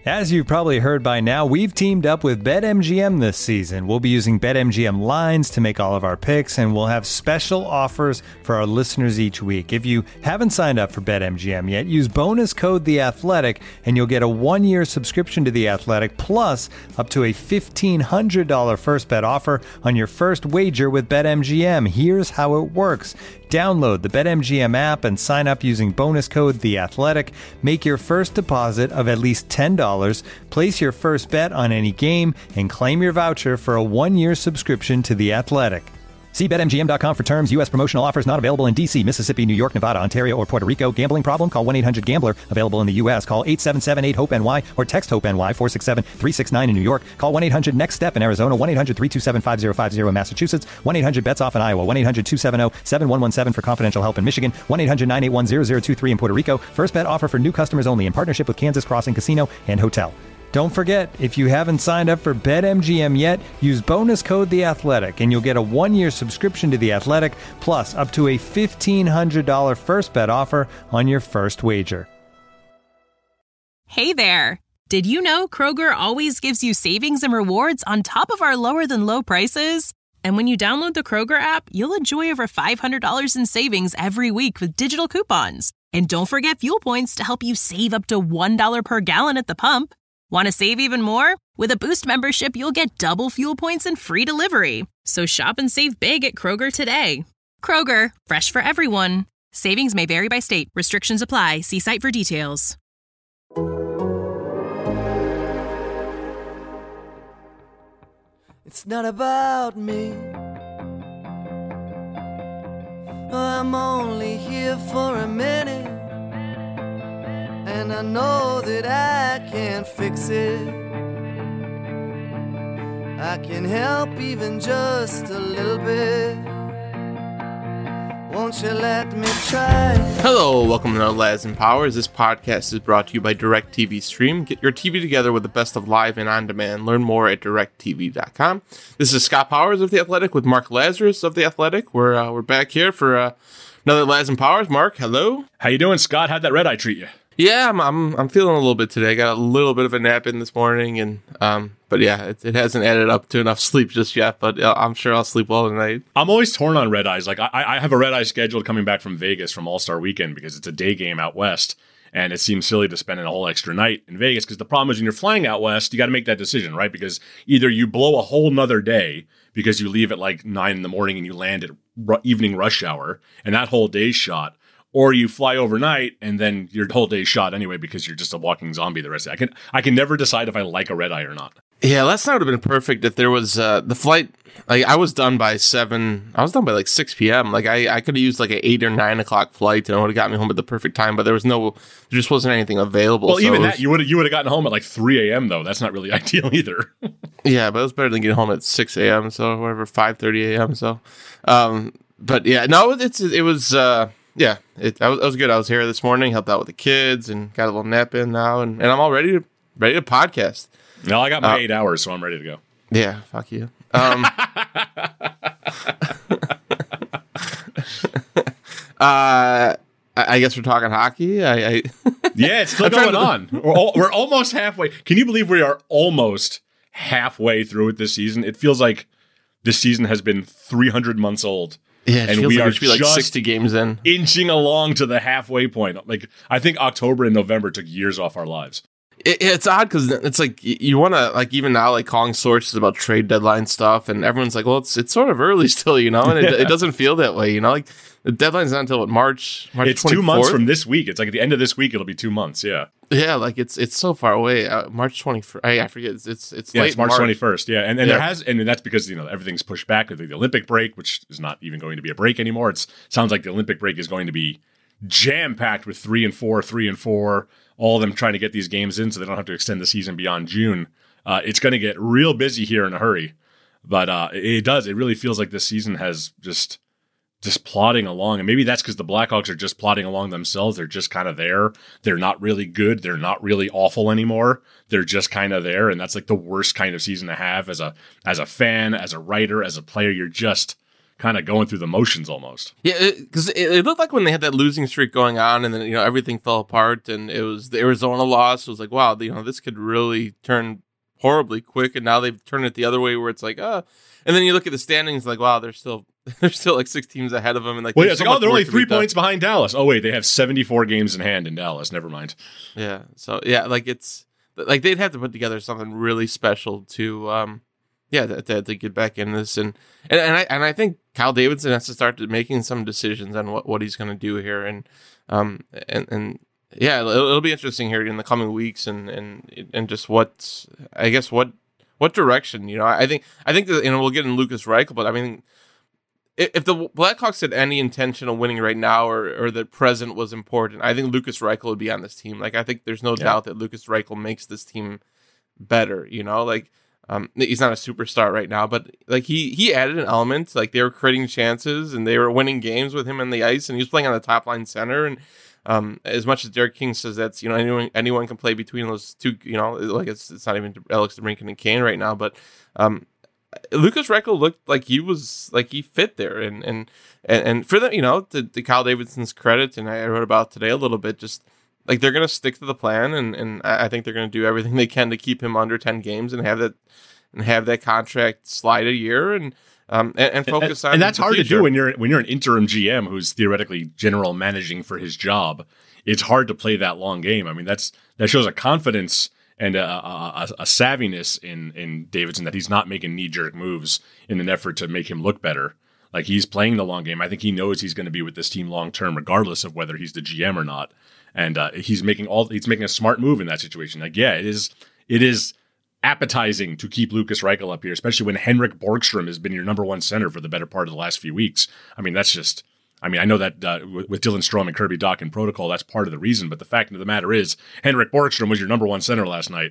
As you've probably heard by now, we've teamed up with BetMGM this season. We'll be using BetMGM lines to make all of our picks, and we'll have special offers for our listeners each week. If you haven't signed up for BetMGM yet, use bonus code The Athletic, and you'll get a 1-year subscription to The Athletic, plus up to a $1,500 first bet offer on your first wager with BetMGM. Here's how it works. Download the BetMGM app and sign up using bonus code The Athletic. Make your first deposit of at least $10. Place your first bet on any game and claim your voucher for a 1-year subscription to The Athletic. See BetMGM.com for terms. U.S. promotional offers not available in D.C., Mississippi, New York, Nevada, Ontario, or Puerto Rico. Gambling problem? Call 1-800-GAMBLER. Available in the U.S. Call 877-8-HOPE-NY or text HOPE-NY 467-369 in New York. Call 1-800-NEXT-STEP in Arizona. 1-800-327-5050 in Massachusetts. 1-800-BETS-OFF in Iowa. 1-800-270-7117 for confidential help in Michigan. 1-800-981-0023 in Puerto Rico. First bet offer for new customers only in partnership with Kansas Crossing Casino and Hotel. Don't forget, if you haven't signed up for BetMGM yet, use bonus code The Athletic, and you'll get a 1-year subscription to The Athletic, plus up to a $1,500 first bet offer on your first wager. Hey there! Did you know Kroger always gives you savings and rewards on top of our lower-than-low prices? And when you download the Kroger app, you'll enjoy over $500 in savings every week with digital coupons. And don't forget fuel points to help you save up to $1 per gallon at the pump. Want to save even more? With a Boost membership, you'll get double fuel points and free delivery. So shop and save big at Kroger today. Kroger, fresh for everyone. Savings may vary by state. Restrictions apply. See site for details. It's not about me. I'm only here for a minute. And I know that I can't fix it. I can help even just a little bit. Won't you let me try? Hello, welcome to Lads and Powers. This podcast is brought to you by DirecTV Stream. Get your TV together with the best of live and on-demand. Learn more at directtv.com. This is Scott Powers of The Athletic with Mark Lazarus of The Athletic. We're back here for another Lads and Powers. Mark, hello. How you doing, Scott? How'd that red eye treat you? Yeah, I'm feeling a little bit today. I got a little bit of a nap in this morning, and but yeah, it hasn't added up to enough sleep just yet. But I'm sure I'll sleep well tonight. I'm always torn on red eyes. Like I have a red eye scheduled coming back from Vegas from All-Star Weekend because it's a day game out west, and it seems silly to spend a whole extra night in Vegas because the problem is when you're flying out west, you got to make that decision, right? Because either you blow a whole nother day because you leave at like 9 a.m. and you land at evening rush hour, and that whole day's shot. Or you fly overnight and then your whole day's shot anyway because you're just a walking zombie the rest of the day. I can never decide if I like a red eye or not. Yeah, last night would have been perfect if there was the flight. Like I was done by 7. I was done by like 6 p.m. Like I could have used like an 8 or 9 o'clock flight and it would have got me home at the perfect time. But there just wasn't anything available. Well, so even that you would have gotten home at like 3 a.m. though. That's not really ideal either. Yeah, but it was better than getting home at 6 a.m. So whatever, 5:30 a.m. So, but yeah, no, it was. Yeah, it was good. I was here this morning, helped out with the kids, and got a little nap in now, and I'm all ready to podcast. No, I got my 8 hours, so I'm ready to go. Yeah, fuck you. I guess we're talking hockey. Yeah, it's still going on. We're almost halfway. Can you believe we are almost halfway through it this season? It feels like this season has been 300 months old. Yeah, and we should be like 60 games in, inching along to the halfway point. Like I think October and November took years off our lives. It's odd because it's like you want to like even now like calling sources about trade deadline stuff, and everyone's like, well, it's sort of early still, you know, and it doesn't feel that way, you know. Like the deadline's not until March. It's 24th? 2 months from this week. It's like at the end of this week, it'll be 2 months. Yeah. Yeah, like it's so far away. March 21st. I forget. It's late. It's March 21st. Yeah, and there has, and that's because everything's pushed back with the Olympic break, which is not even going to be a break anymore. It sounds like the Olympic break is going to be jam packed with 3 and 4, all of them trying to get these games in so they don't have to extend the season beyond June. It's going to get real busy here in a hurry, but it does. It really feels like this season has just plodding along. And maybe that's because the Blackhawks are just plodding along themselves. They're just kind of there. They're not really good. They're not really awful anymore. They're just kind of there. And that's like the worst kind of season to have as a fan, as a writer, as a player. You're just kind of going through the motions almost. Yeah, because it looked like when they had that losing streak going on, and then everything fell apart, and it was the Arizona loss. It was like, wow, this could really turn horribly quick, and now they've turned it the other way where it's like, and then you look at the standings, like, wow, there's still like 6 teams ahead of them, and like, well, yeah, it's like, they're only 3 points behind Dallas. Oh wait, they have 74 games in hand in Dallas. Never mind. Yeah, so yeah, like it's like they'd have to put together something really special to to get back in this, and I think Kyle Davidson has to start making some decisions on what he's going to do here, and yeah, it'll be interesting here in the coming weeks, and just what direction, I think that, we'll get in Lukas Reichel, but I mean, if the Blackhawks had any intention of winning right now, or the present was important, I think Lukas Reichel would be on this team. Like, I think there's no doubt that Lukas Reichel makes this team better. Like, he's not a superstar right now, but like he added an element. Like, they were creating chances and they were winning games with him on the ice, and he was playing on the top line center. And as much as Derek King says that's anyone can play between those two, like it's not even Alex DeBrincat and Kane right now, but Lukas Reichel looked like he fit there, and for the to Kyle Davidson's credit, and I wrote about today a little bit, just like they're gonna stick to the plan, and I think they're gonna do everything they can to keep him under 10 games and have that contract slide a year and focus on. And that's hard future. to do when you're an interim GM who's theoretically general managing for his job. It's hard to play that long game. I mean, that shows a confidence and a savviness in Davidson that he's not making knee-jerk moves in an effort to make him look better. Like, he's playing the long game. I think he knows he's going to be with this team long-term, regardless of whether he's the GM or not. And he's making a smart move in that situation. Like, yeah, it is appetizing to keep Lukas Reichel up here, especially when Henrik Borgstrom has been your number one center for the better part of the last few weeks. I mean, I know that with Dylan Strome and Kirby Dach in protocol, that's part of the reason. But the fact of the matter is, Henrik Borgstrom was your number one center last night.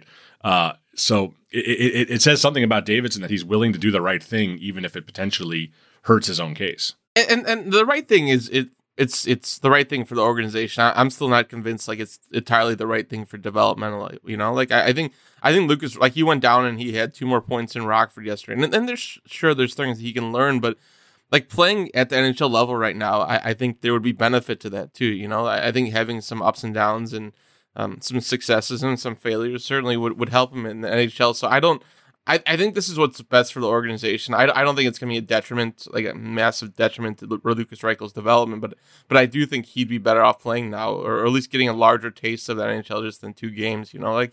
So it says something about Davidson that he's willing to do the right thing, even if it potentially hurts his own case. And the right thing is it's the right thing for the organization. I'm still not convinced like it's entirely the right thing for developmental. Like I think Lukas, like, he went down and he had 2 more points in Rockford yesterday, and there's things he can learn, but like playing at the NHL level right now, I think there would be benefit to that too. I think having some ups and downs and some successes and some failures certainly would help him in the NHL. So I think this is what's best for the organization. I don't think it's going to be a detriment, like a massive detriment to Lukas Reichel's development, but I do think he'd be better off playing now, or at least getting a larger taste of the NHL just than 2 games.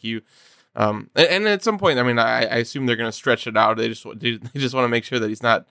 And at some point, I mean, I assume they're going to stretch it out. They just want to make sure that he's not.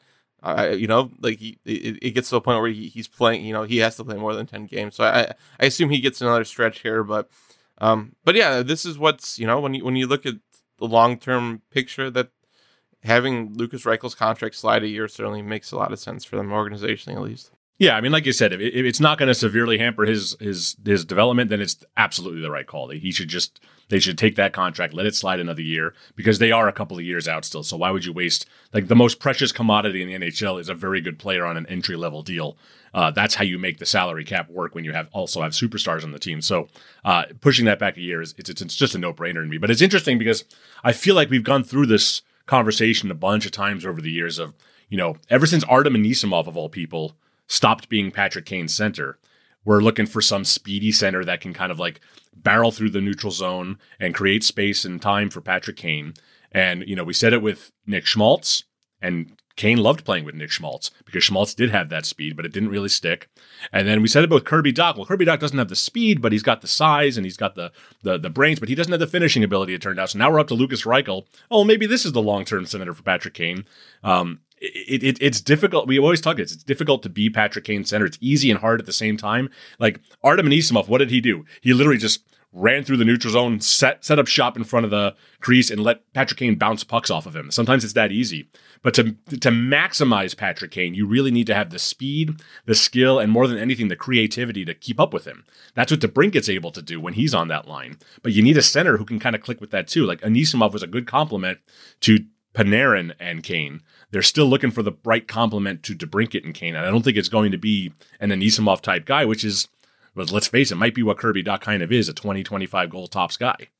It gets to a point where he's playing, he has to play more than 10 games. So I assume he gets another stretch here, but yeah, this is what's, when you look at the long-term picture, that having Lukas Reichel's contract slide a year certainly makes a lot of sense for them organizationally, at least. Yeah, I mean, like you said, if it's not going to severely hamper his development, then it's absolutely the right call. They should take that contract, let it slide another year, because they are a couple of years out still. So why would you waste, like, the most precious commodity in the NHL is a very good player on an entry level deal. That's how you make the salary cap work when you also have superstars on the team. So pushing that back a year it's just a no brainer to me. But it's interesting because I feel like we've gone through this conversation a bunch of times over the years of, ever since Artem Anisimov of all people stopped being Patrick Kane's center, we're looking for some speedy center that can kind of like barrel through the neutral zone and create space and time for Patrick Kane. And, we said it with Nick Schmaltz, and Kane loved playing with Nick Schmaltz because Schmaltz did have that speed, but it didn't really stick. And then we said it with Kirby Dach. Well, Kirby Dach doesn't have the speed, but he's got the size and he's got the brains, but he doesn't have the finishing ability, it turned out. So now we're up to Lukas Reichel. Oh, maybe this is the long-term center for Patrick Kane. It's difficult. We always talk it's difficult to be Patrick Kane's center. It's easy and hard at the same time. Like Artem Anisimov, what did he do? He literally just ran through the neutral zone, set up shop in front of the crease, and let Patrick Kane bounce pucks off of him. Sometimes it's that easy. But to maximize Patrick Kane, you really need to have the speed, the skill, and more than anything, the creativity to keep up with him. That's what DeBrincat's able to do when he's on that line. But you need a center who can kind of click with that too. Like Anisimov was a good complement to Panarin and Kane. They're still looking for the right complement to DeBrincat and Kane. And I don't think it's going to be an Anisimov type guy, which is, let's face it, might be what Kirby Dach kind of is, a 20, 25 goal tops guy.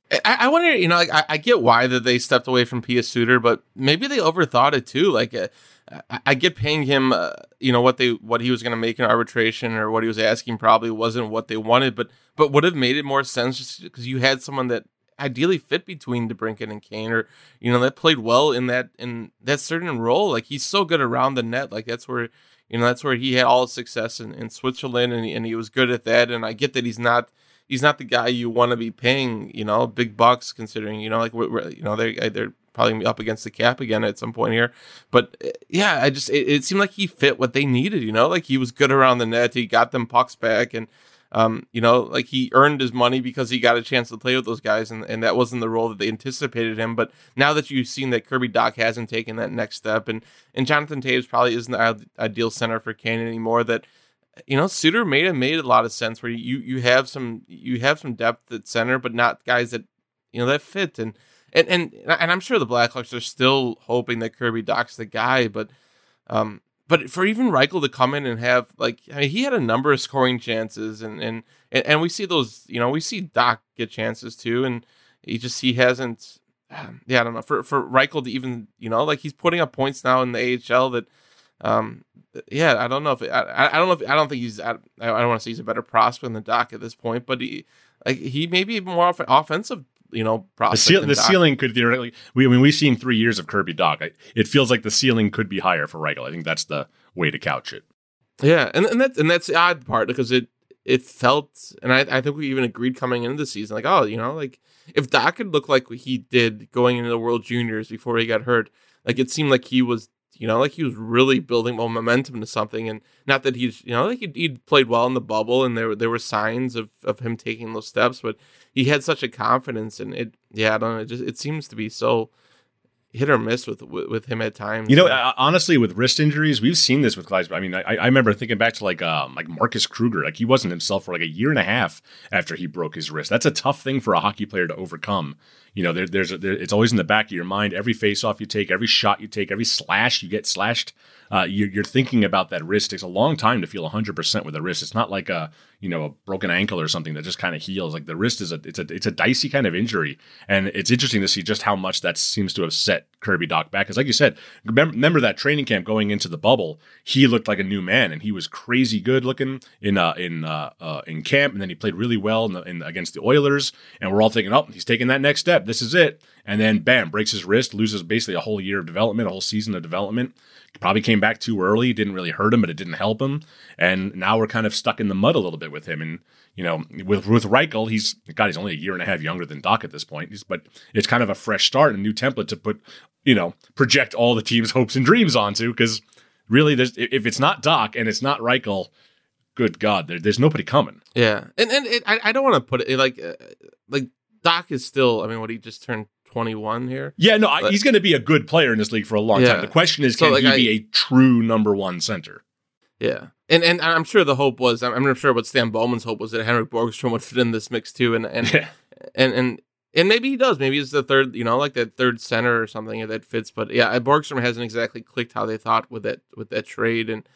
I wonder, like I get why that they stepped away from Pius Suter, but maybe they overthought it too. Like I get paying him, what he was going to make in arbitration or what he was asking probably wasn't what they wanted, but would have made it more sense just because you had someone that ideally fit between DeBrincat and Kane, or that played well in that certain role. Like he's so good around the net, like that's where he had all his success in Switzerland, and he was good at that. And I get that he's not the guy you want to be paying, big bucks, considering, like they're probably up against the cap again at some point here. But yeah, it seemed like he fit what they needed, like he was good around the net. He got them pucks back, and like he earned his money because he got a chance to play with those guys, and that wasn't the role that they anticipated him. But now that you've seen that Kirby Dach hasn't taken that next step, and Jonathan Toews probably isn't the ideal center for Kane anymore, that Suter made a lot of sense where you have some depth at center, but not guys that that fit, and I'm sure the Blackhawks are still hoping that Kirby Dach's the guy, but for even Reichel to come in and have he had a number of scoring chances, and we see those, we see Dach get chances too, and he hasn't. I don't know, for Reichel to even he's putting up points now in the AHL that. I don't know if I don't think he's. I don't want to say he's a better prospect than Dach at this point, but he may be more offensive. Prospect. The ceiling could theoretically. We've seen 3 years of Kirby Dach. It feels like the ceiling could be higher for Reichel. I think that's the way to couch it. Yeah, and that's the odd part, because it felt, and I think we even agreed coming into the season, if Dach could look like he did going into the World Juniors before he got hurt, it seemed like he was. He was really building momentum to something, and not that he's, he'd played well in the bubble, and there were signs of him taking those steps, but he had such a confidence, and I don't know, it seems to be so hit or miss with him at times. Honestly, with wrist injuries, we've seen this with guys. I mean, I remember thinking back to like Marcus Kruger. He wasn't himself for a year and a half after he broke his wrist. That's a tough thing for a hockey player to overcome. It's always in the back of your mind. Every face-off you take, every shot you take, every slash you get slashed, you're thinking about that wrist. It takes a long time to feel 100% with a wrist. It's not like a broken ankle or something that just kind of heals. Like the wrist it's a dicey kind of injury, and it's interesting to see just how much that seems to have set Kirby Dach back. Because like you said, remember that training camp going into the bubble, he looked like a new man, and he was crazy good looking in camp, and then he played really well against the Oilers, and we're all thinking, oh, he's taking that next step. This is it. And then, bam, breaks his wrist, loses basically a whole year of development, a whole season of development. Probably came back too early. Didn't really hurt him, but it didn't help him. And now we're kind of stuck in the mud a little bit with him. And, with Reichel, he's only a year and a half younger than Dach at this point. But it's kind of a fresh start and a new template to put, project all the team's hopes and dreams onto. Because really, if it's not Dach and it's not Reichel, good God, there's nobody coming. Yeah. And I don't want to put it like Dach is still, he just turned 21 here. Yeah, no, he's going to be a good player in this league for a long time. The question is, can he be a true number one center? Yeah. And I'm sure the hope was, I'm not sure what Stan Bowman's hope was, that Henrik Borgstrom would fit in this mix too. And maybe he does. Maybe he's the third, that third center or something that fits. But yeah, Borgstrom hasn't exactly clicked how they thought with that trade. And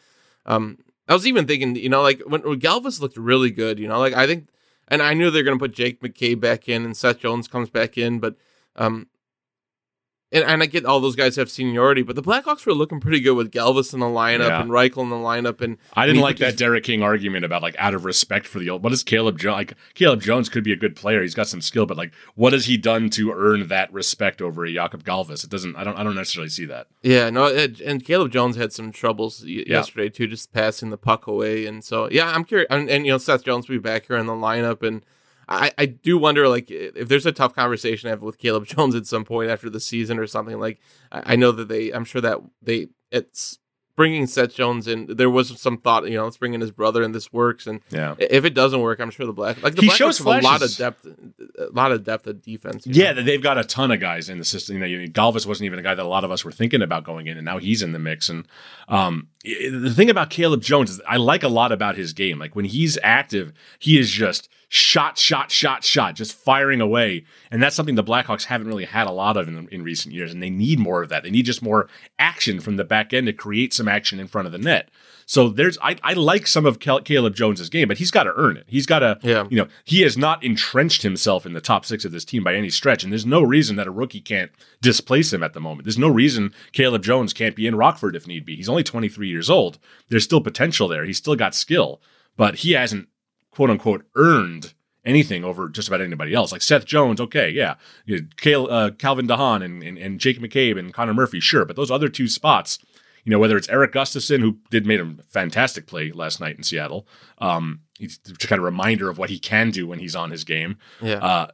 I was even thinking, when Galvis looked really good, I think, and I knew they're going to put Jake McKay back in and Seth Jones comes back in, but and I get all those guys have seniority, but the Blackhawks were looking pretty good with Galvis in the lineup and Reichel in the lineup. And I didn't like that Derek King argument about out of respect for the old. What is Caleb Jones? Caleb Jones could be a good player. He's got some skill, but what has he done to earn that respect over a Jakob Galvis? It doesn't. I don't necessarily see that. Yeah, no. And Caleb Jones had some troubles yesterday too, just passing the puck away. And so I'm curious. And Seth Jones will be back here in the lineup, and I do wonder, if there's a tough conversation I have with Caleb Jones at some point after the season or something. I know that I'm sure that it's bringing Seth Jones in. There was some thought, let's bring in his brother and this works. And if it doesn't work, I'm sure the Blackhawks have a lot of depth of defense. Yeah, they've got a ton of guys in the system. Galvis wasn't even a guy that a lot of us were thinking about going in, and now he's in the mix. And the thing about Caleb Jones is I like a lot about his game. When he's active, he is just shot, just firing away. And that's something the Blackhawks haven't really had a lot of in recent years, and they need more of that. They need just more action from the back end to create some action in front of the net. So I like some of Caleb Jones's game, but he's got to earn it. He's got to, he has not entrenched himself in the top 6 of this team by any stretch, and there's no reason that a rookie can't displace him at the moment. There's no reason Caleb Jones can't be in Rockford if need be. He's only 23 years old. There's still potential there. He's still got skill, but he hasn't, quote unquote, earned anything over just about anybody else. Like Seth Jones, okay, yeah. Calvin DeHaan and Jake McCabe and Connor Murphy, sure, but those other 2 spots, whether it's Eric Gustafson, who made a fantastic play last night in Seattle. He's just kind of a reminder of what he can do when he's on his game. Yeah.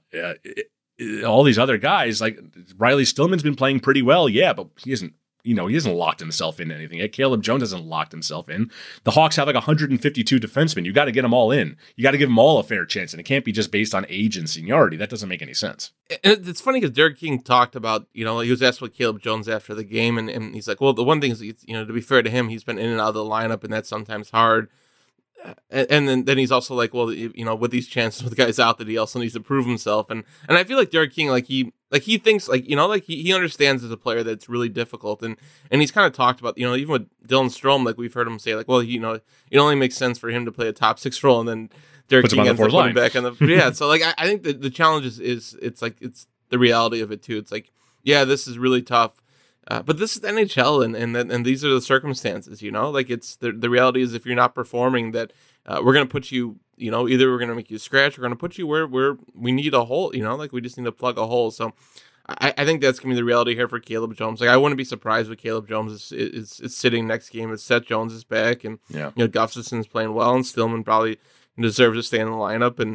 All these other guys, like Riley Stillman's been playing pretty well, yeah, but he hasn't locked himself into anything. Caleb Jones hasn't locked himself in. The Hawks have like 152 defensemen. You got to get them all in. You got to give them all a fair chance, and it can't be just based on age and seniority. That doesn't make any sense. And it's funny because Derek King talked about, he was asked about Caleb Jones after the game, and he's like, well, the one thing is, to be fair to him, he's been in and out of the lineup, and that's sometimes hard. And then he's also like, well, with these chances with guys out, that he also needs to prove himself. And I feel like Derek King, he thinks he understands as a player that it's really difficult. And he's kind of talked about, even with Dylan Strome, like we've heard him say, like, well, it only makes sense for him to play a top 6 role, and then Derek King ends up putting back on the yeah. So like I think the challenge is it's the reality of it too. It's like, yeah, this is really tough. But this is the NHL, and these are the circumstances, like it's the reality is if you're not performing, that we're going to put you, either we're going to make you scratch, we're going to put you where we need a hole, like we just need to plug a hole. So I think that's going to be the reality here for Caleb Jones. Like I wouldn't be surprised if Caleb Jones is sitting next game as Seth Jones is back, and Gustafson's playing well, and Stillman probably deserves to stay in the lineup, and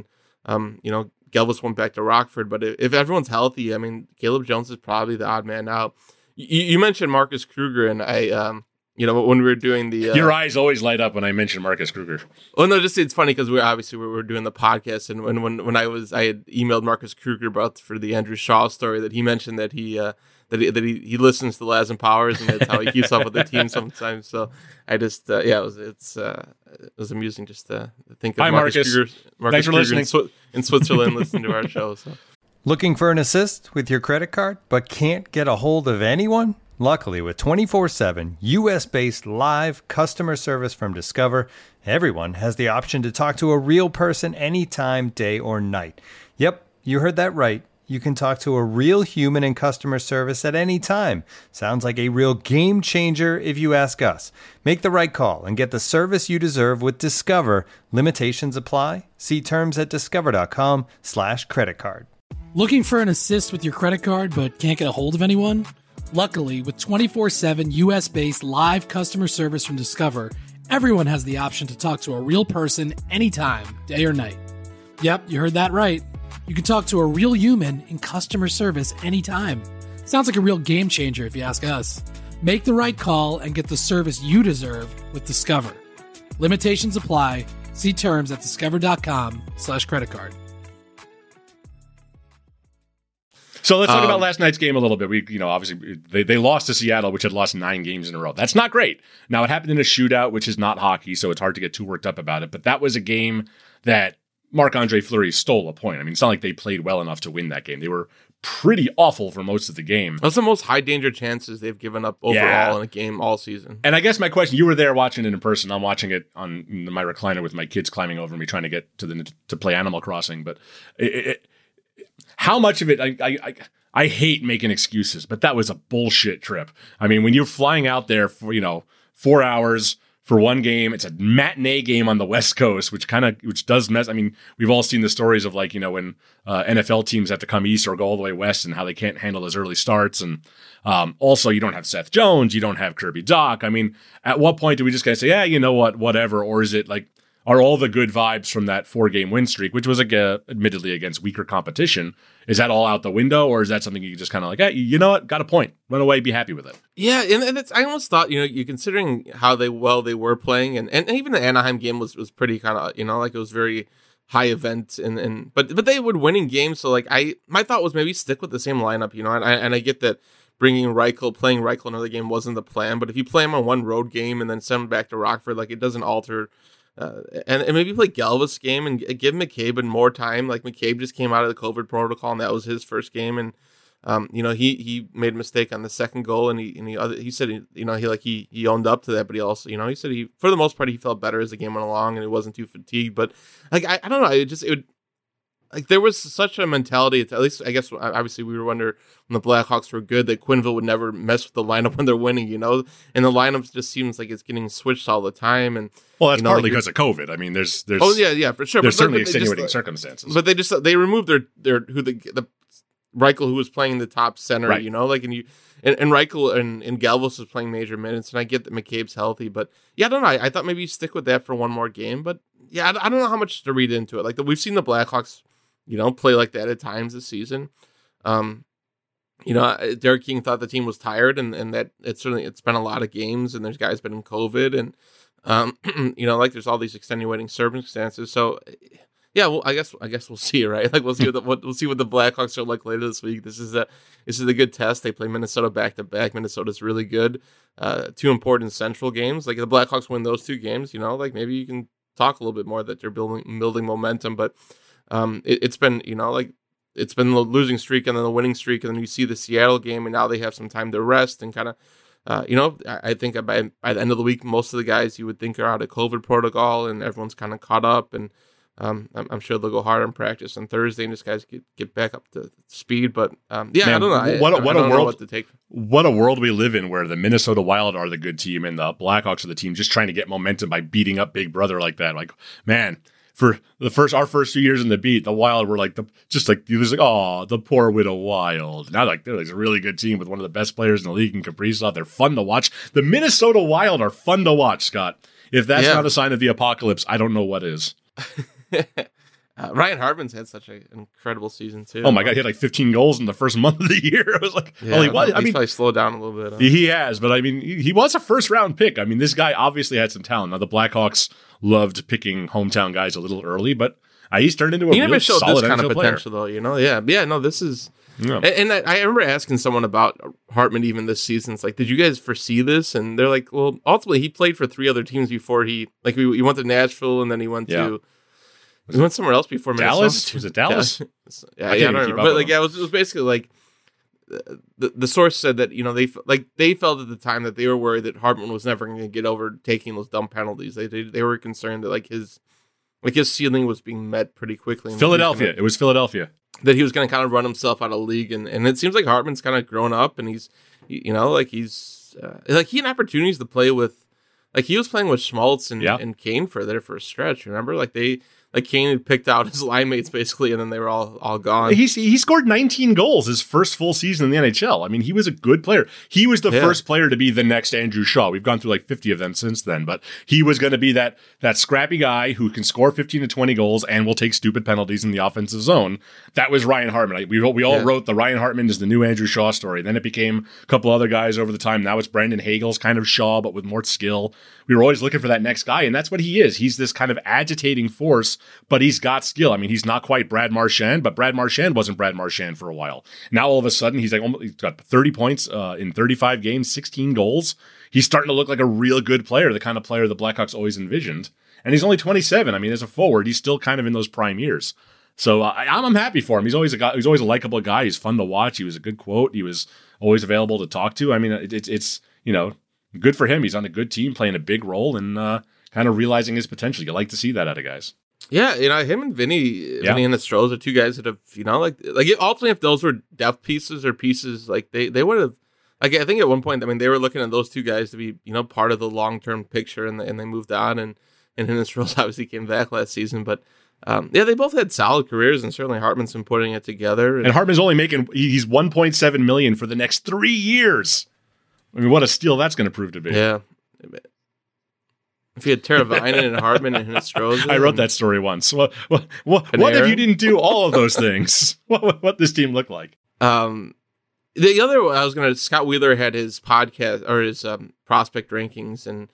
Gelvis went back to Rockford. But if everyone's healthy, I mean, Caleb Jones is probably the odd man out. You mentioned Marcus Kruger, and I, when we were doing the... Your eyes always light up when I mention Marcus Kruger. Well, no, just it's funny because we were doing the podcast, and when I had emailed Marcus Kruger for the Andrew Shaw story, that he mentioned that he he listens to Laz and Powers, and that's how he keeps up with the team sometimes. So I just it was amusing just to think of Hi, Marcus Kruger. Thanks for Kruger listening. in Switzerland listening to our show. So. Looking for an assist with your credit card, but can't get a hold of anyone? Luckily, with 24/7 U.S.-based live customer service from Discover, everyone has the option to talk to a real person anytime, day or night. Yep, you heard that right. You can talk to a real human in customer service at any time. Sounds like a real game changer if you ask us. Make the right call and get the service you deserve with Discover. Limitations apply. See terms at discover.com/creditcard. Looking for an assist with your credit card but can't get a hold of anyone? Luckily, with 24/7 US-based live customer service from Discover, everyone has the option to talk to a real person anytime, day or night. Yep, you heard that right. You can talk to a real human in customer service anytime. Sounds like a real game changer if you ask us. Make the right call and get the service you deserve with Discover. Limitations apply. See terms at discover.com/creditcard. So let's talk about last night's game a little bit. We, obviously they lost to Seattle, which had lost 9 games in a row. That's not great. Now it happened in a shootout, which is not hockey, so it's hard to get too worked up about it. But that was a game that Marc-Andre Fleury stole a point. I mean, it's not like they played well enough to win that game. They were pretty awful for most of the game. That's the most high danger chances they've given up overall in a game all season. And I guess my question, you were there watching it in person. I'm watching it on my recliner with my kids climbing over me trying to get to play Animal Crossing. But how much of it, I hate making excuses, but that was a bullshit trip. I mean, when you're flying out there for, 4 hours for one game, it's a matinee game on the West Coast, which does mess. I mean, we've all seen the stories of when NFL teams have to come east or go all the way west and how they can't handle those early starts. And also, you don't have Seth Jones, you don't have Kirby Dach. I mean, at what point do we just kind of say, yeah, you know what, whatever? Or is it like, are all the good vibes from that 4-game win streak, which was admittedly against weaker competition, is that all out the window, or is that something you just kind of like, hey, you know what, got a point, run away, be happy with it? Yeah, and I almost thought, you considering how they were playing, and even the Anaheim game was pretty kind of, like it was very high event, but they would winning games, so like my thought was maybe stick with the same lineup, and I get that playing Reichel another game wasn't the plan, but if you play him on one road game and then send him back to Rockford, like it doesn't alter and maybe play Galvis game and give McCabe more time. Like McCabe just came out of the COVID protocol, and that was his first game, and he made a mistake on the second goal, and he said he owned up to that, but he also he said he, for the most part, he felt better as the game went along and he wasn't too fatigued. But like I don't know, it would. Like there was such a mentality, at least I guess obviously we were wondering when the Blackhawks were good that Quenneville would never mess with the lineup when they're winning, and the lineup just seems like it's getting switched all the time. And that's partly because of COVID. I mean, there's for sure. There's certainly extenuating circumstances. But they removed the Reichel, who was playing the top center, right. and Reichel and Galvis was playing major minutes, and I get that McCabe's healthy, but I don't know. I thought maybe you stick with that for one more game, but I don't know how much to read into it. Like we've seen the Blackhawks, play like that at times this season. Derek King thought the team was tired, and that it's been a lot of games, and there's guys been in COVID, and there's all these extenuating circumstances. So well, I guess we'll see, right? Like we'll see we'll see what the Blackhawks are like later this week. This is a good test. They play Minnesota back to back. Minnesota's really good. Two important Central games. Like if the Blackhawks win those two games, like maybe you can talk a little bit more that they're building momentum, but. It's been it's been the losing streak and then the winning streak, and then you see the Seattle game, and now they have some time to rest and kind of I think by the end of the week most of the guys you would think are out of COVID protocol and everyone's kind of caught up, and I'm sure they'll go hard in practice on Thursday and just guys get back up to speed. But Man, I don't know. I don't know what to take. What a world we live in where the Minnesota Wild are the good team and the Blackhawks are the team just trying to get momentum by beating up Big Brother like that. Like, man. For our first 2 years in the beat, the Wild were the poor widow Wild. Now they're a really good team with one of the best players in the league in Kaprizov. They're fun to watch. The Minnesota Wild are fun to watch, Scott. If that's not a sign of the apocalypse, I don't know what is. Ryan Hartman's had such an incredible season too. Oh my God, he had like 15 goals in the first month of the year. I was like, what? He's probably slowed down a little bit. Huh? He has, but I mean, he was a first round pick. I mean, this guy obviously had some talent. Now the Blackhawks loved picking hometown guys a little early, but he's turned into a he real never showed solid this kind NHL of potential player. though. No, this is. Yeah. And I remember asking someone about Hartman even this season. It's like, did you guys foresee this? And they're like, well, ultimately he played for 3 other teams before he went to Nashville and then he went to. He went somewhere else before Dallas. Minnesota. Was it Dallas? I don't remember. But it was basically like the source said that they felt at the time that they were worried that Hartman was never going to get over taking those dumb penalties. They were concerned that his ceiling was being met pretty quickly. Philadelphia. It was Philadelphia. That he was going to kind of run himself out of the league, and it seems like Hartman's kind of grown up, and he's he had opportunities to play with. Like he was playing with Schmaltz and Kane for a stretch. Remember, Kane had picked out his line mates basically, and then they were all gone. He scored 19 goals his first full season in the NHL. I mean, he was a good player. He was the first player to be the next Andrew Shaw. We've gone through like 50 of them since then, but he was going to be that scrappy guy who can score 15 to 20 goals and will take stupid penalties in the offensive zone. That was Ryan Hartman. We all wrote the Ryan Hartman is the new Andrew Shaw story. Then it became a couple other guys over the time. Now it's Brandon Hagel's kind of Shaw, but with more skill. We were always looking for that next guy, and that's what he is. He's this kind of agitating force, but he's got skill. I mean, he's not quite Brad Marchand, but Brad Marchand wasn't Brad Marchand for a while. Now all of a sudden, he's got 30 points in 35 games, 16 goals. He's starting to look like a real good player, the kind of player the Blackhawks always envisioned. And he's only 27. I mean, as a forward, he's still kind of in those prime years. So I'm happy for him. He's always a likable guy. He's fun to watch. He was a good quote. He was always available to talk to. I mean, it's good for him. He's on a good team, playing a big role, and kind of realizing his potential. You like to see that out of guys. Yeah, him and Vinny and Strohs are two guys that have, ultimately if those were depth pieces or pieces, they would have, I think at one point, I mean, they were looking at those two guys to be, part of the long-term picture, and they moved on, and Strohs obviously came back last season, but they both had solid careers, and certainly Hartman's been putting it together. And Hartman's only he's $1.7 million for the next 3 years. I mean, what a steal that's going to prove to be. Yeah. If you had Teravainen and Hartman and Strohs. I wrote that story once. What if you didn't do all of those things? What this team looked like? The other, Scott Wheeler had his podcast or his prospect rankings, and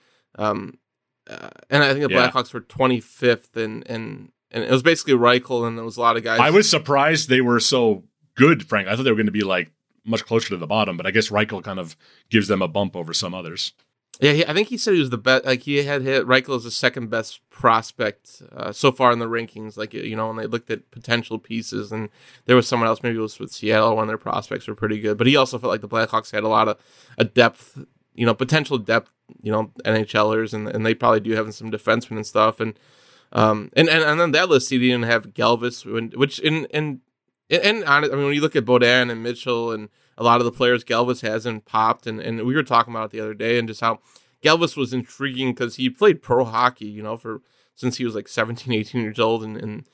I think the Blackhawks were 25th, and it was basically Reichel, and there was a lot of guys. I was surprised they were so good, Frank. I thought they were going to be much closer to the bottom, but I guess Reichel kind of gives them a bump over some others. Yeah, I think he said he was the best. Like he had hit Reichel as the second best prospect so far in the rankings. Like when they looked at potential pieces, and there was someone else, maybe it was with Seattle. One of their prospects were pretty good, but he also felt like the Blackhawks had a lot of a depth, potential depth, NHLers, and they probably do have some defensemen and stuff. And then that list, he didn't have Galvis, which and when you look at Beaudin and Mitchell and a lot of the players, Galvis hasn't popped, and we were talking about it the other day, and just how Galvis was intriguing because he played pro hockey, since he was like 17, 18 years old, and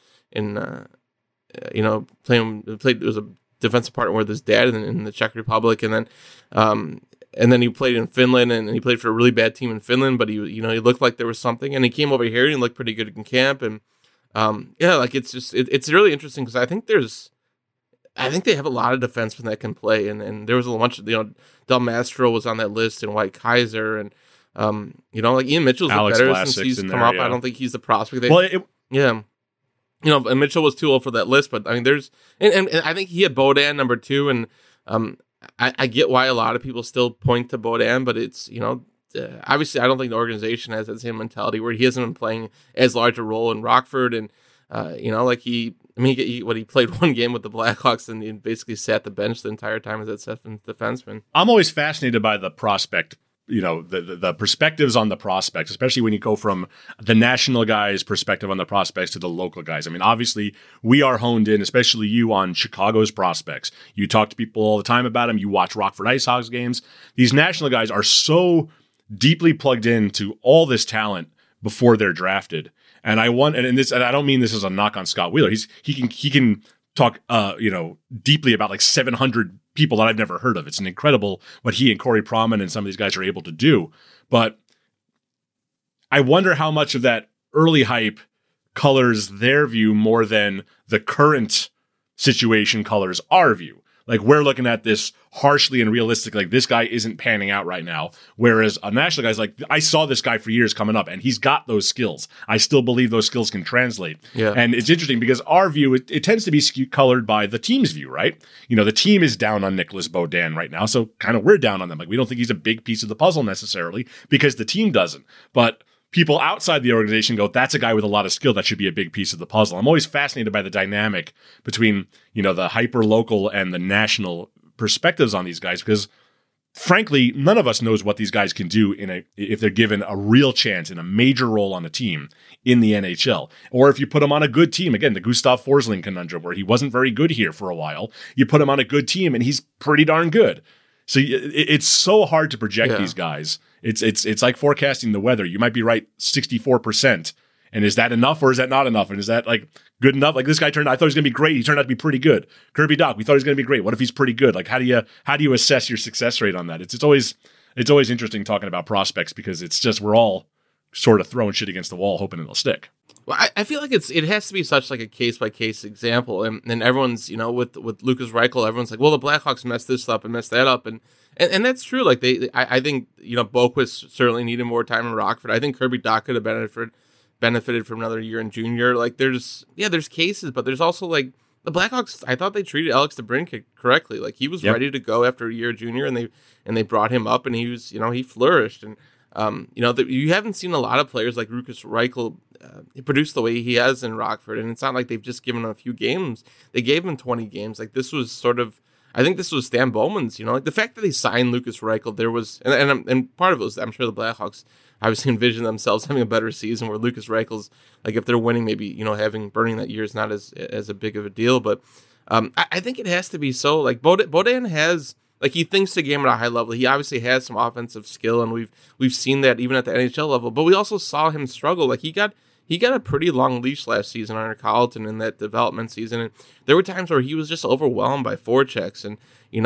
played. It was a defensive partner with his dad in the Czech Republic, and then he played in Finland, and he played for a really bad team in Finland, but he looked like there was something, and he came over here and he looked pretty good in camp, and it's really interesting because I think they have a lot of defensemen that can play, and there was a bunch of, Del Mastro was on that list, and White Kaiser, and like Ian Mitchell's Alex better Vlasic since he's come there, up. yeah. I don't think he's the prospect. Well, And Mitchell was too old for that list, but I mean, there's and I think he had Beaudin number 2, and I get why a lot of people still point to Beaudin, but it's obviously I don't think the organization has that same mentality where he hasn't been playing as large a role in Rockford, and he played one game with the Blackhawks and he basically sat the bench the entire time as that seventh defenseman. I'm always fascinated by the prospect, the perspectives on the prospects, especially when you go from the national guys' perspective on the prospects to the local guys. I mean, obviously, we are honed in, especially you, on Chicago's prospects. You talk to people all the time about them. You watch Rockford IceHogs games. These national guys are so deeply plugged into all this talent before they're drafted. And I don't mean this as a knock on Scott Wheeler. He can talk deeply about like 700 people that I've never heard of. It's an incredible what he and Corey Proman and some of these guys are able to do. But I wonder how much of that early hype colors their view more than the current situation colors our view. Like, we're looking at this harshly and realistic, like, this guy isn't panning out right now. Whereas a national guy's like, I saw this guy for years coming up, and he's got those skills. I still believe those skills can translate. Yeah. And it's interesting because our view, it tends to be colored by the team's view, right? The team is down on Nicholas Beaudin right now, so kind of we're down on them. Like, we don't think he's a big piece of the puzzle necessarily because the team doesn't. But people outside the organization go, that's a guy with a lot of skill that should be a big piece of the puzzle. I'm always fascinated by the dynamic between, the hyper local and the national perspectives on these guys, because frankly, none of us knows what these guys can do if they're given a real chance in a major role on a team in the NHL. Or if you put them on a good team, again, the Gustav Forsling conundrum, where he wasn't very good here for a while, you put him on a good team and he's pretty darn good. So it's so hard to project these guys. It's like forecasting the weather. You might be right 64%. And is that enough or is that not enough? And is that like good enough? Like, this guy I thought he was going to be great. He turned out to be pretty good. Kirby Dach, we thought he was going to be great. What if he's pretty good? Like, how do you assess your success rate on that? It's always interesting talking about prospects because it's just, we're all sort of throwing shit against the wall, hoping it'll stick. Well, I feel like it has to be such like a case by case example, and everyone's with Lucas Reichel, everyone's like, well, the Blackhawks messed this up and messed that up, and that's true. Like I think Boquist certainly needed more time in Rockford. I think Kirby Dach could have benefited from another year in junior. Like there's cases, but there's also like the Blackhawks. I thought they treated Alex DeBrincat correctly. Like he was ready to go after a year junior, and they brought him up, and he was he flourished. And you haven't seen a lot of players like Lucas Reichel produce the way he has in Rockford, and it's not like they've just given him a few games. They gave him 20 games. Like this was sort of, I think this was Stan Bowman's. Like the fact that they signed Lucas Reichel, there was, and part of it was, I'm sure the Blackhawks obviously envision themselves having a better season where Lucas Reichel's, like, if they're winning, maybe burning that year is not as a big of a deal. But I think it has to be so. Like Beaudin has. Like, he thinks the game at a high level. He obviously has some offensive skill, and we've seen that even at the NHL level. But we also saw him struggle. Like, he got a pretty long leash last season under Colleton in that development season, and there were times where he was just overwhelmed by forechecks, and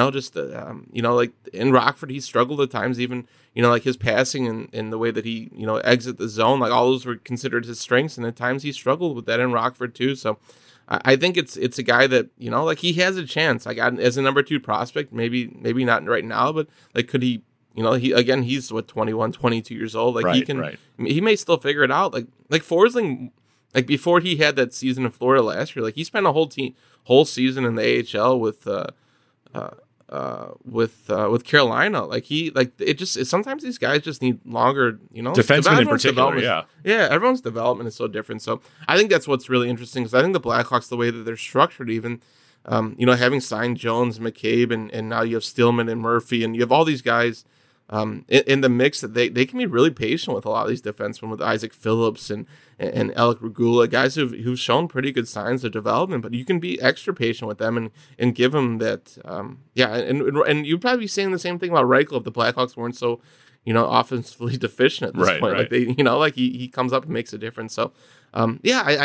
like in Rockford, he struggled at times. Even like his passing and the way that he exit the zone, like all those were considered his strengths, and at times he struggled with that in Rockford too. So. I think it's a guy that, like he has a chance. Like as a number 2 prospect, maybe not right now, but like could he, he's 21, 22 years old. Like he may still figure it out. Like Forsling, like before he had that season in Florida last year, like he spent a whole season in the AHL with Carolina. Sometimes these guys just need longer, defensemen in particular. Yeah, everyone's development is so different. So I think that's what's really interesting, because I think the Blackhawks, the way that they're structured, even having signed Jones, McCabe, and now you have Stillman and Murphy, and you have all these guys in the mix, that they can be really patient with a lot of these defensemen, with Isaac Phillips and Alec Regula, guys who've shown pretty good signs of development, but you can be extra patient with them and give them that. And you'd probably be saying the same thing about Reichel if the Blackhawks weren't so, offensively deficient at this point. Right. Like he comes up and makes a difference. So, I'm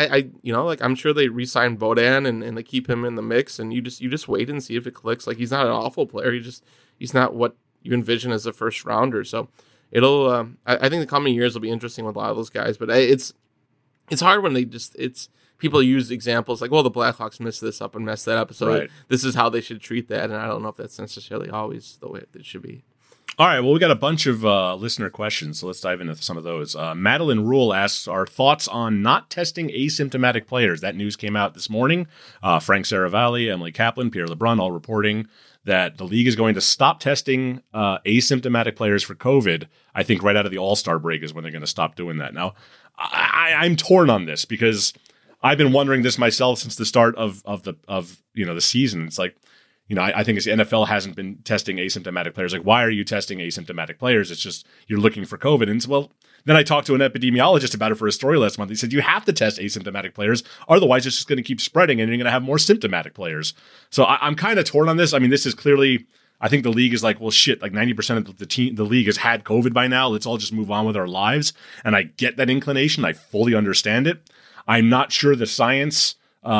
sure they re-signed Bodan and they keep him in the mix, and you just wait and see if it clicks. Like, he's not an awful player. He's not what you envision as a first rounder. So it'll, I think the coming years will be interesting with a lot of those guys, but it's hard when people use examples like, well, the Blackhawks messed this up and messed that up, so this is how they should treat that. And I don't know if that's necessarily always the way it should be. All right, well, we got a bunch of listener questions, so let's dive into some of those. Madeline Rule asks our thoughts on not testing asymptomatic players. That news came out this morning. Frank Saravalli, Emily Kaplan, Pierre LeBrun all reporting that the league is going to stop testing asymptomatic players for COVID. I think right out of the All-Star break is when they're going to stop doing that. Now, I'm torn on this, because I've been wondering this myself since the start of the season. It's like, I think the NFL hasn't been testing asymptomatic players. Like, why are you testing asymptomatic players? It's just you're looking for COVID. And well, then I talked to an epidemiologist about it for a story last month. He said you have to test asymptomatic players, otherwise it's just going to keep spreading, and you're going to have more symptomatic players. So I'm kind of torn on this. I mean, this is clearly, I think the league is like, well, shit, like 90% of the league has had COVID by now. Let's all just move on with our lives. And I get that inclination. I fully understand it. I'm not sure the science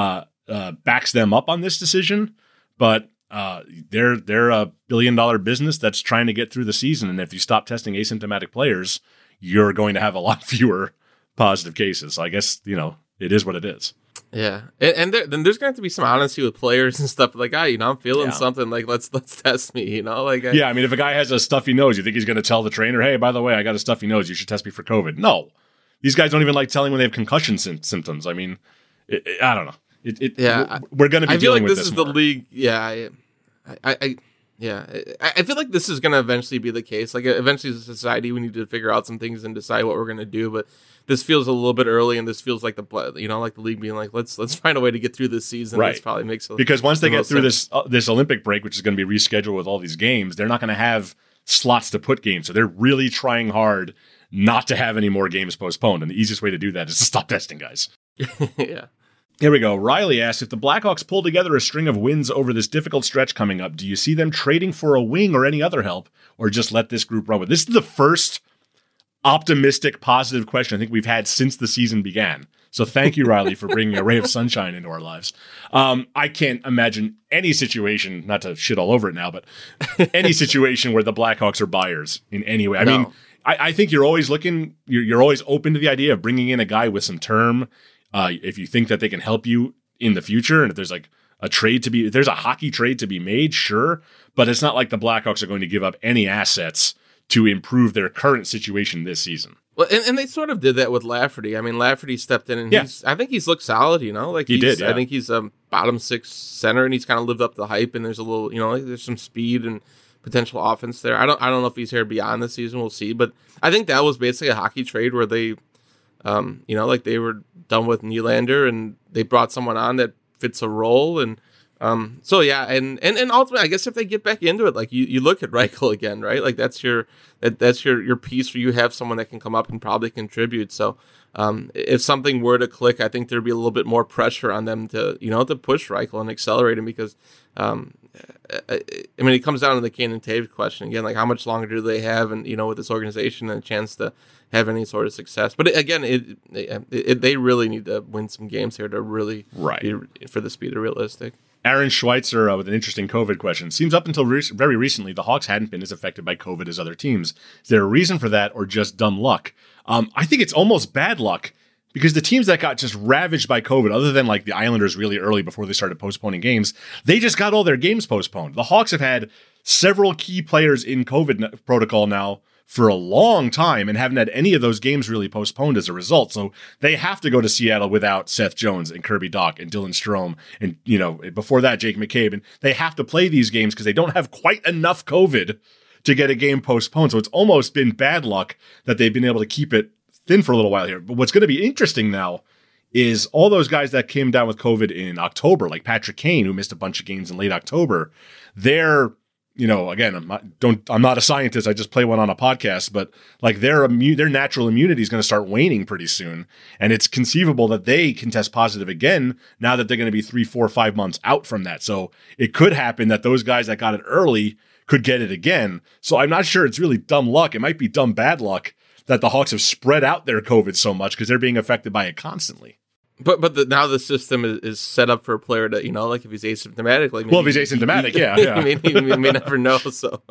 backs them up on this decision, but they're a $1 billion business that's trying to get through the season. And if you stop testing asymptomatic players, you're going to have a lot fewer positive cases. So I guess, it is what it is. Yeah. And then there's going to have to be some honesty with players and stuff like, I'm feeling something, like, let's test me, I mean, if a guy has a stuffy nose, you think he's going to tell the trainer, hey, by the way, I got a stuffy nose, you should test me for COVID. No, these guys don't even like telling when they have concussion symptoms. I mean, I don't know. We're going to be dealing with this. I feel like this is the league. I feel like this is going to eventually be the case. Like, eventually as a society, we need to figure out some things and decide what we're going to do. But this feels a little bit early, and this feels like the league being like, let's find a way to get through this season. Right. This probably makes because once they get through this Olympic break, which is going to be rescheduled with all these games, they're not going to have slots to put games. So they're really trying hard not to have any more games postponed. And the easiest way to do that is to stop testing guys. Yeah. Here we go. Riley asks, if the Blackhawks pull together a string of wins over this difficult stretch coming up, do you see them trading for a wing or any other help, or just let this group run with? This is the first optimistic, positive question I think we've had since the season began. So thank you, Riley, for bringing a ray of sunshine into our lives. I can't imagine any situation, not to shit all over it now, but any situation where the Blackhawks are buyers in any way. I mean, I think you're always looking, you're always open to the idea of bringing in a guy with some term. If you think that they can help you in the future, and if there's like if there's a hockey trade to be made, sure. But it's not like the Blackhawks are going to give up any assets to improve their current situation this season. Well, and they sort of did that with Lafferty. I mean, Lafferty stepped in, and I think he's looked solid, Like he did, yeah. I think he's a bottom six center, and he's kind of lived up to the hype, and there's a little, there's some speed and potential offense there. I don't know if he's here beyond the season. We'll see. But I think that was basically a hockey trade where they, they were done with Nylander and they brought someone on that fits a role. And and ultimately, I guess if they get back into it, like you look at Reichel again, right? Like that's your piece where you have someone that can come up and probably contribute. So if something were to click, I think there'd be a little bit more pressure on them to push Reichel and accelerate him, because it comes down to the Kane and Toews question again, like how much longer do they have, and with this organization and a chance to have any sort of success. But they really need to win some games here to really for this to be realistic. Aaron Schweitzer with an interesting COVID question. Seems up until very recently, the Hawks hadn't been as affected by COVID as other teams. Is there a reason for that, or just dumb luck? I think it's almost bad luck, because the teams that got just ravaged by COVID, other than like the Islanders really early before they started postponing games, they just got all their games postponed. The Hawks have had several key players in COVID protocol now for a long time and haven't had any of those games really postponed as a result. So they have to go to Seattle without Seth Jones and Kirby Doc and Dylan Strome and, before that, Jake McCabe. And they have to play these games because they don't have quite enough COVID to get a game postponed. So it's almost been bad luck that they've been able to keep it thin for a little while here. But what's going to be interesting now is all those guys that came down with COVID in October, like Patrick Kane, who missed a bunch of games in late October, they're, again, I'm not a scientist. I just play one on a podcast, but like their natural immunity is going to start waning pretty soon. And it's conceivable that they can test positive again now that they're going to be 3, 4, 5 months out from that. So it could happen that those guys that got it early could get it again. So I'm not sure it's really dumb luck. It might be dumb bad luck that the Hawks have spread out their COVID so much because they're being affected by it constantly. But now the system is set up for a player to, like if he's asymptomatic, like if he's asymptomatic, yeah. he may never know. So,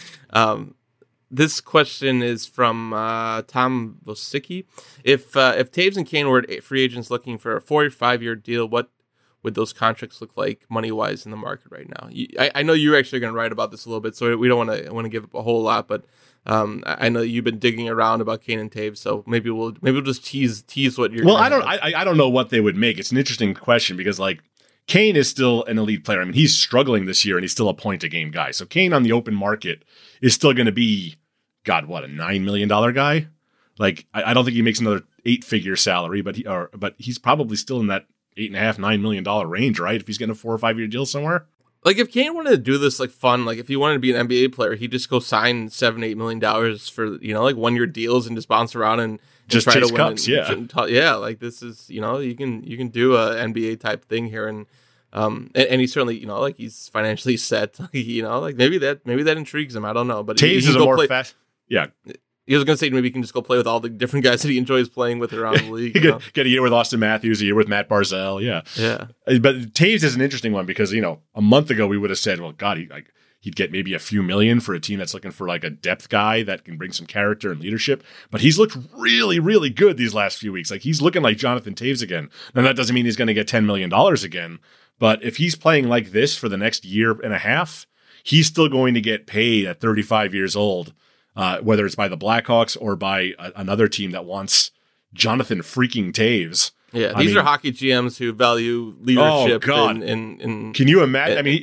this question is from Tom Vosicki. If Taves and Kane were free agents looking for a 4 or 5 year deal, what would those contracts look like money wise in the market right now? I know you're actually going to write about this a little bit, so we don't want to give up a whole lot, but. I know you've been digging around about Kane and Taves, so maybe we'll just tease what you're. Well, I don't know what they would make. It's an interesting question because like Kane is still an elite player. I mean, he's struggling this year and he's still a point a game guy. So Kane on the open market is still going to be, a $9 million guy. Like I don't think he makes another 8-figure salary, but he's probably still in that $8.5, $9 million range, right? If he's getting a 4 or 5 year deal somewhere. Like if Kane wanted to do this like fun, like if he wanted to be an NBA player, he'd just go sign $7-8 million for like 1 year deals and just bounce around and just try chase to cups. Yeah. Like this is you can do a NBA type thing here, and he's certainly like he's financially set. Like maybe that intrigues him. I don't know, but Taves is a more fast. Yeah. He was going to say maybe he can just go play with all the different guys that he enjoys playing with around the league. Get a year with Austin Matthews, a year with Matt Barzell. Yeah. But Taves is an interesting one because, a month ago we would have said, well, God, he'd get maybe a few million for a team that's looking for like a depth guy that can bring some character and leadership. But he's looked really, really good these last few weeks. Like he's looking like Jonathan Taves again. Now that doesn't mean he's going to get $10 million again. But if he's playing like this for the next year and a half, he's still going to get paid at 35 years old. Whether it's by the Blackhawks or by another team that wants Jonathan freaking Taves. Yeah, these are hockey GMs who value leadership. Oh God! Can you imagine? I mean,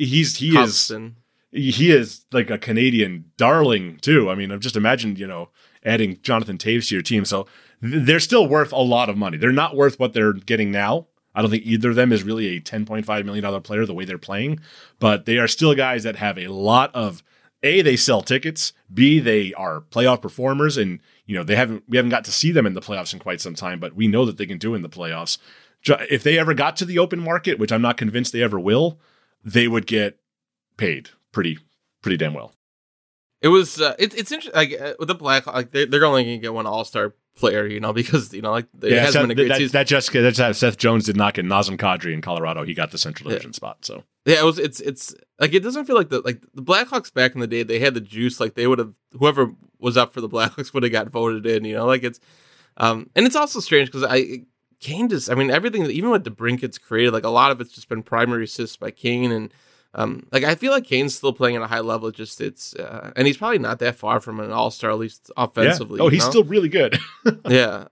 he is like a Canadian darling too. I mean, I've just imagined adding Jonathan Taves to your team. So they're still worth a lot of money. They're not worth what they're getting now. I don't think either of them is really a $10.5 million player the way they're playing, but they are still guys that have a lot of. A, they sell tickets. B, they are playoff performers, and we haven't got to see them in the playoffs in quite some time, but we know that they can do in the playoffs. If they ever got to the open market, which I'm not convinced they ever will, they would get paid pretty damn well. It was it's interesting. Like with the Blackhawks, like they're only going to get one All-Star player, because it hasn't been a great season. That's Seth Jones did not get Nazem Kadri in Colorado. He got the Central Division spot. So yeah, it's like it doesn't feel like the Blackhawks back in the day. They had the juice. Like they would have, whoever was up for the Blackhawks would have got voted in. Like it's and it's also strange because Kane just, I mean, everything that even what DeBrincat's created, like a lot of it's just been primary assists by Kane, and like I feel like Kane's still playing at a high level. Just and he's probably not that far from an all-star, at least offensively. Yeah. Oh, he's still really good. Yeah,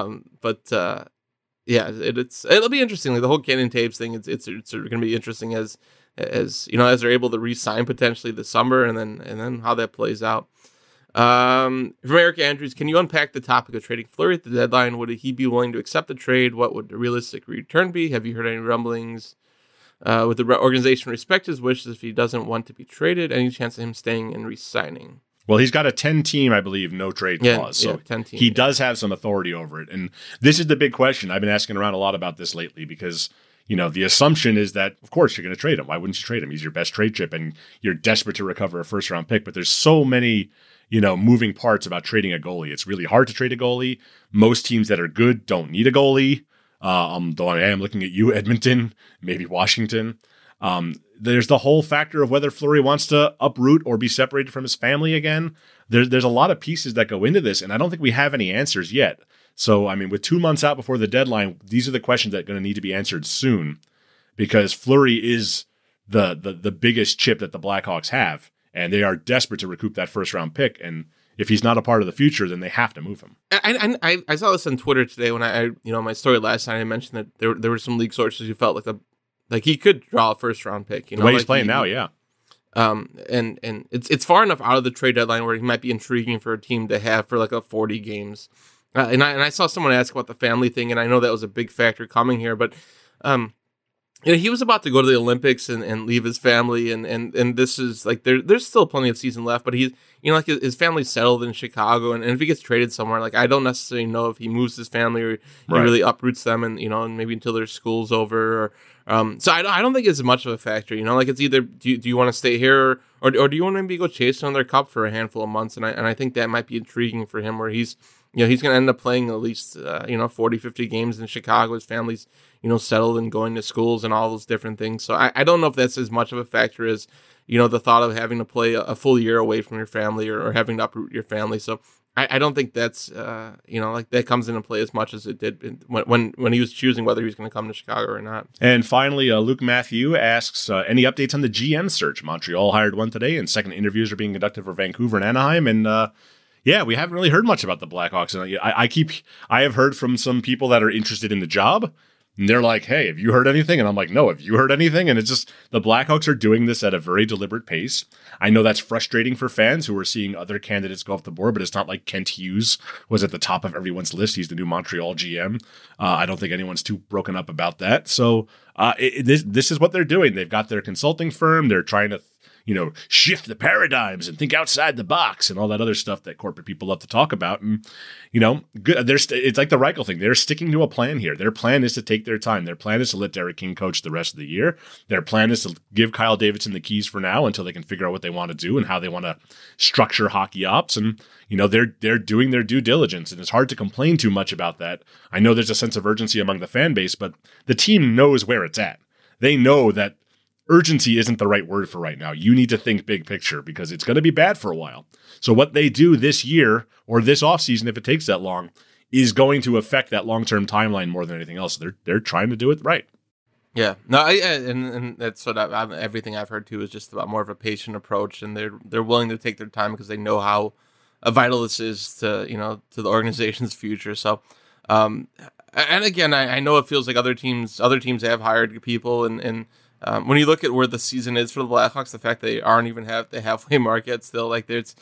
but it'll be interesting. Like the whole Kane and Taves thing, it's going to be interesting as they're able to re-sign potentially this summer, and then how that plays out. From Eric Andrews, can you unpack the topic of trading Fleury at the deadline? Would he be willing to accept the trade? What would the realistic return be? Have you heard any rumblings? Would the organization respect his wishes if he doesn't want to be traded? Any chance of him staying and re-signing? Well, he's got a 10-team, I believe, no trade clause. So 10-team, he does have some authority over it. And this is the big question. I've been asking around a lot about this lately because, the assumption is that, of course, you're going to trade him. Why wouldn't you trade him? He's your best trade chip, and you're desperate to recover a first-round pick. But there's so many, moving parts about trading a goalie. It's really hard to trade a goalie. Most teams that are good don't need a goalie. Though I am looking at you, Edmonton, maybe Washington. There's the whole factor of whether Fleury wants to uproot or be separated from his family again. There's a lot of pieces that go into this, and I don't think we have any answers yet. So, I mean, with 2 months out before the deadline, these are the questions that are going to need to be answered soon, because Fleury is the biggest chip that the Blackhawks have, and they are desperate to recoup that first-round pick. And if he's not a part of the future, then they have to move him. I saw this on Twitter today when I my story last night. I mentioned that there were some league sources who felt like he could draw a first round pick. The way he's playing now, yeah. And it's far enough out of the trade deadline where he might be intriguing for a team to have for like a 40 games. And I saw someone ask about the family thing, and I know that was a big factor coming here, but he was about to go to the Olympics and leave his family, and this is like there's still plenty of season left, but he's like his family's settled in Chicago, and if he gets traded somewhere, like I don't necessarily know if he moves his family or he really uproots them, and and maybe until their school's over, or so I don't think it's much of a factor. Like it's either do you want to stay here or do you want to maybe go chase another cup for a handful of months, and I think that might be intriguing for him, where he's he's going to end up playing at least 40, 50 games in Chicago. His family's settled and going to schools and all those different things. So I don't know if that's as much of a factor as, the thought of having to play a full year away from your family or having to uproot your family. So I don't think that's, like that comes into play as much as it did when he was choosing whether he was going to come to Chicago or not. And finally, Luke Matthew asks, any updates on the GM search? Montreal hired one today, and second interviews are being conducted for Vancouver and Anaheim. And yeah, we haven't really heard much about the Blackhawks. And I have heard from some people that are interested in the job. And they're like, hey, have you heard anything? And I'm like, no, have you heard anything? And it's just, the Blackhawks are doing this at a very deliberate pace. I know that's frustrating for fans who are seeing other candidates go off the board, but it's not like Kent Hughes was at the top of everyone's list. He's the new Montreal GM. I don't think anyone's too broken up about that. So this is what they're doing. They've got their consulting firm. They're trying to shift the paradigms and think outside the box and all that other stuff that corporate people love to talk about. And, it's like the Reichel thing. They're sticking to a plan here. Their plan is to take their time. Their plan is to let Derek King coach the rest of the year. Their plan is to give Kyle Davidson the keys for now until they can figure out what they want to do and how they want to structure hockey ops. And, they're doing their due diligence, and it's hard to complain too much about that. I know there's a sense of urgency among the fan base, but the team knows where it's at. They know that urgency isn't the right word for right now. You need to think big picture because it's going to be bad for a while. So what they do this year or this offseason, if it takes that long, is going to affect that long-term timeline more than anything else. They're trying to do it right. Yeah, no, and that's what everything I've heard too is just about more of a patient approach, and they're willing to take their time because they know how vital this is to to the organization's future. So, and again, I know it feels like other teams have hired people and. When you look at where the season is for the Blackhawks, the fact they aren't even the halfway mark yet still, like there's,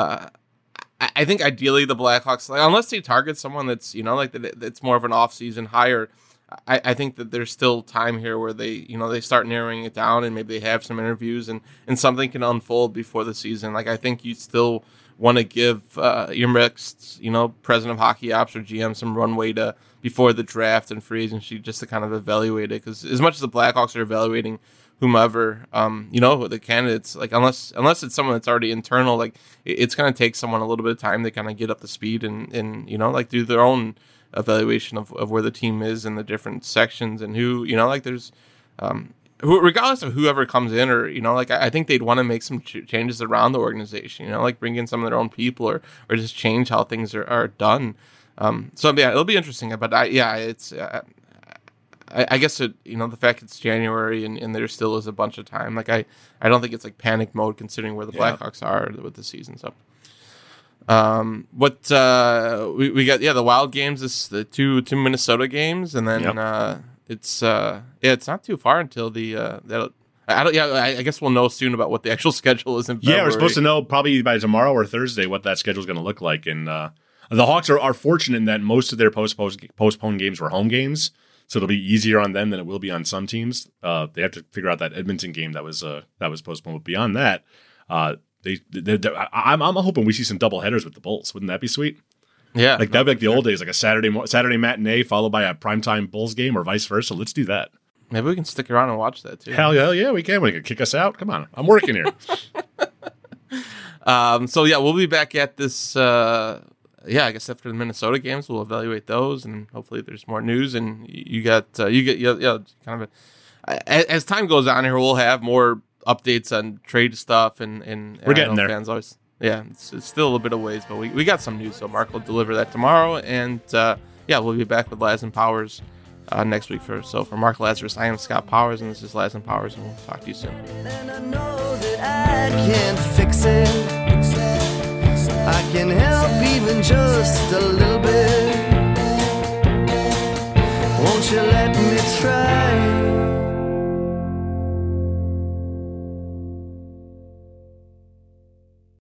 I think ideally the Blackhawks, like, unless they target someone that's, it's more of an off-season hire, I think that there's still time here where they, they start narrowing it down and maybe they have some interviews and something can unfold before the season. Like, I think you still want to give your next, president of hockey ops or GM some runway to before the draft and free agency just to kind of evaluate it. Because as much as the Blackhawks are evaluating whomever, the candidates, like unless it's someone that's already internal, like it's going to take someone a little bit of time to kind of get up to speed and do their own evaluation of where the team is in the different sections and who, there's regardless of whoever comes in or, I think they'd want to make some changes around the organization, bring in some of their own people or just change how things are done. So yeah, it'll be interesting, but I guess the fact it's January and there still is a bunch of time. Like I don't think it's like panic mode considering where the Blackhawks are with the season. So, we got the Wild games, the two Minnesota games, and then it's not too far until I guess we'll know soon about what the actual schedule is in February. Yeah, we're supposed to know probably by tomorrow or Thursday what that schedule is going to look like, and the Hawks are fortunate in that most of their postponed games were home games, so it'll be easier on them than it will be on some teams. They have to figure out that Edmonton game that was postponed. But beyond that, I'm hoping we see some double headers with the Bulls. Wouldn't that be sweet? Yeah, like that'd be like the old days, like a Saturday matinee followed by a primetime Bulls game, or vice versa. Let's do that. Maybe we can stick around and watch that too. Hell yeah, we can. We can kick us out. Come on, I'm working here. So yeah, we'll be back at this. I guess after the Minnesota games, we'll evaluate those, and hopefully there's more news. And you get kind of as time goes on here, we'll have more updates on trade stuff, and we're getting there. Fans always, it's still a little bit of ways, but we got some news. So Mark will deliver that tomorrow, and we'll be back with Laz and Powers next week. For Mark Lazarus, I am Scott Powers, and this is Laz and Powers, and we'll talk to you soon. And I know that I can't fix it. I can even just a little bit. Won't you let me try?